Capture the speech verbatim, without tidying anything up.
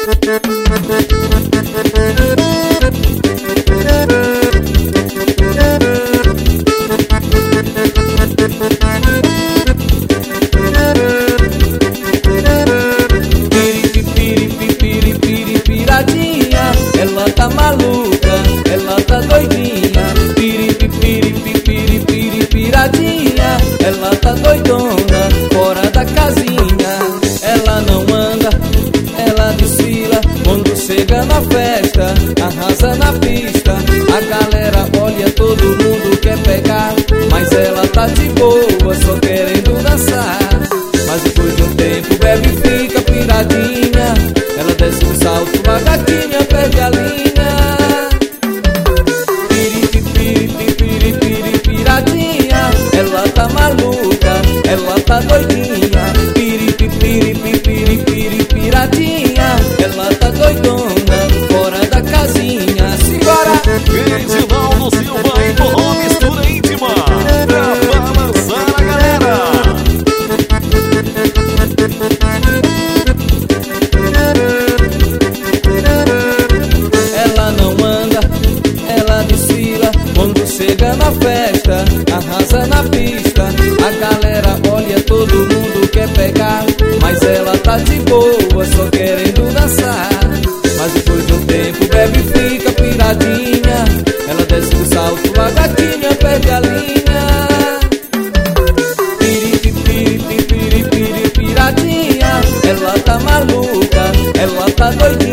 Piradinha, ela tá maluca, ela tá doidinha. Piripipiripipiripiri, piradinha, ela tá doidona, fora da casinha. Ela não anda, ela desfila, quando chega na festa, arrasa na pista. A galera olha, todo mundo quer pegar, mas ela tá de boa, só querendo dançar. Mas depois de um tempo bebe e fica piradinha. Ela desce um salto, uma gatinha perde a linha. Piripipiripipiri, piradinha, ela tá maluca, ela tá doidinha. Piripipiripipiri, piradinha, ela tá doidona, fora da casinha. Simbora! Reginaldo Silva e Forró Mistura Íntima, pra balançar a galera. Ela não anda, ela desfila, quando chega na festa, arrasa na pista. A galera olha, todo mundo quer pegar, mas ela tá de boa, só querendo dançar. Mas depois de um tempo bebe e fica piradinha. Ela desce o salto, a gatinha perde a linha. Piripipiripipiri, piradinha, ela tá maluca, ela tá doidinha.